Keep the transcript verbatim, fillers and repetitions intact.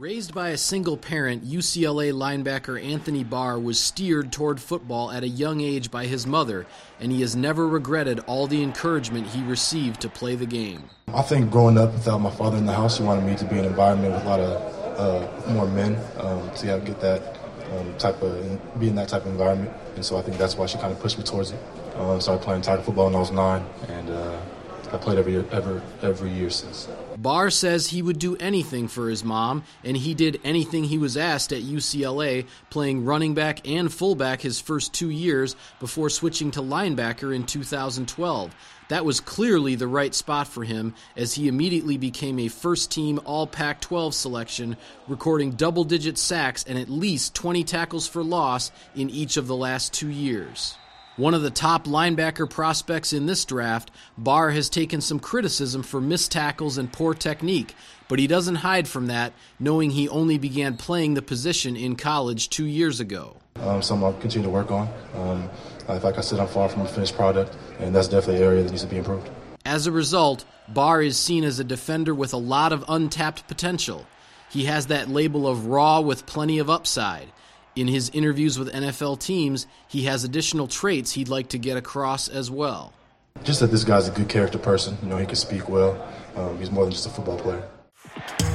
Raised by a single parent, U C L A linebacker Anthony Barr was steered toward football at a young age by his mother, and he has never regretted all the encouragement he received to play the game. I think growing up without my father in the house, he wanted me to be in an environment with a lot of uh, more men um, to have, get that um, type of, be in that type of environment. And so I think that's why she kind of pushed me towards it. Um, I started playing tackle football when I was nine, and uh, I played every year, ever, every year since. Barr says he would do anything for his mom, and he did anything he was asked at U C L A, playing running back and fullback his first two years before switching to linebacker in two thousand twelve. That was clearly the right spot for him, as he immediately became a first-team All Pac twelve selection, recording double-digit sacks and at least twenty tackles for loss in each of the last two years. One of the top linebacker prospects in this draft, Barr has taken some criticism for missed tackles and poor technique, but he doesn't hide from that, knowing he only began playing the position in college two years ago. Um, something I'll continue to work on. Um, like I said, I'm far from a finished product, and that's definitely an area that needs to be improved. As a result, Barr is seen as a defender with a lot of untapped potential. He has that label of raw with plenty of upside. In his interviews with N F L teams, he has additional traits he'd like to get across as well. Just that this guy's a good character person. You know, he can speak well. Um, he's more than just a football player.